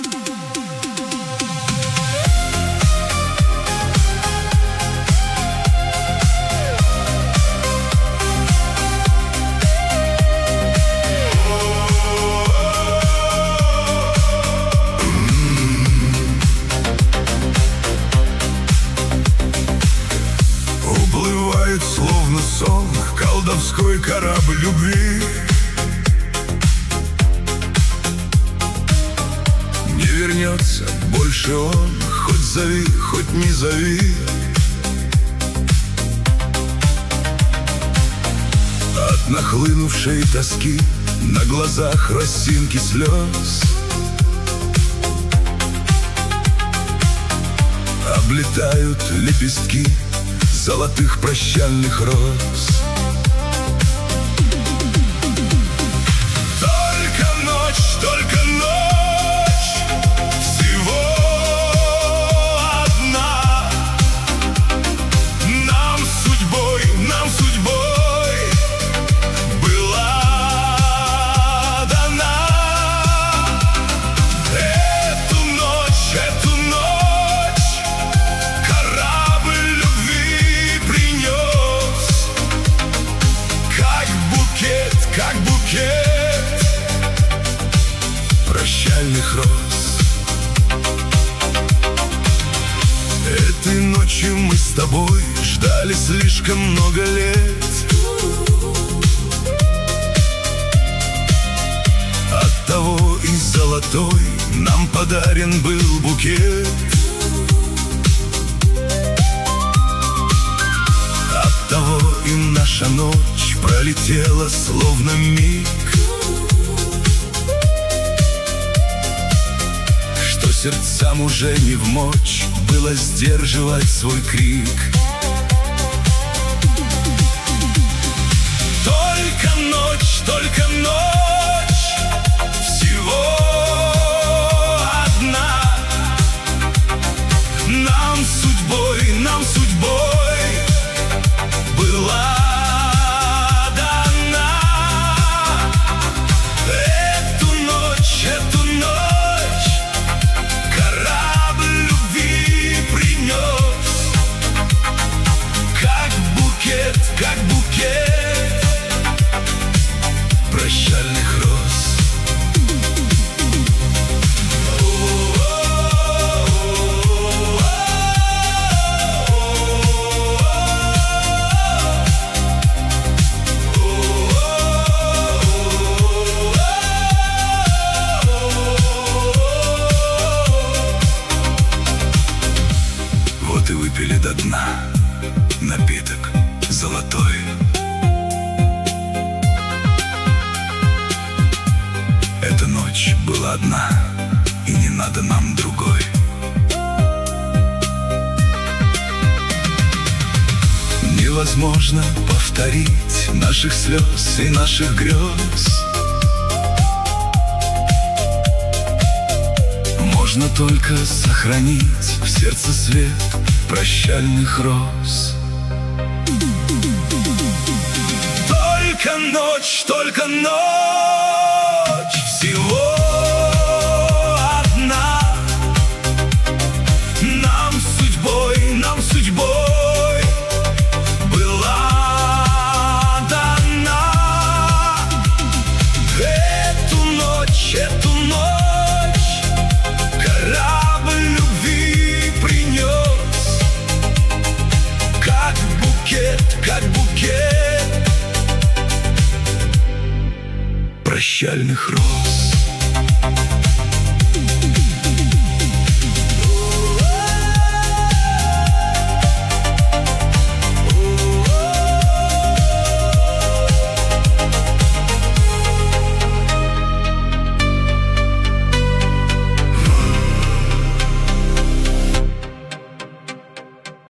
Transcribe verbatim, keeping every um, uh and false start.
Словно сон, колдовской корабль любви. Не вернется больше он, хоть зови, хоть не зови. От нахлынувшей тоски на глазах росинки слез облетают лепестки золотых прощальных роз. Только ночь, только ночь, всего одна. Нам судьбой, нам судьбой была дана. Эту ночь, эту ночь корабль любви принес, как букет, как букет прощальных роз. Этой ночью мы с тобой ждали слишком много лет. Оттого и золотой нам подарен был букет. Оттого и наша ночь пролетела словно миг, что сердцам уже не вмочь было сдерживать свой крик. Только ночь, только ночь, всего одна. Нам судьбой, нам судьбой была дана. Эту ночь, эту ночь корабль любви принес, как букет, как букет прощальных роз. Вот и выпили до дна напиток золотой. Эта ночь была одна, и не надо нам другой. Невозможно повторить наших слез и наших грез. Можно только сохранить в сердце свет прощальных роз. Только ночь, только ночь, всего одна. Нам судьбой, нам судьбой была дана. Эту ночь, эту ночь корабль любви принес, как букет, как букет прощальных роз.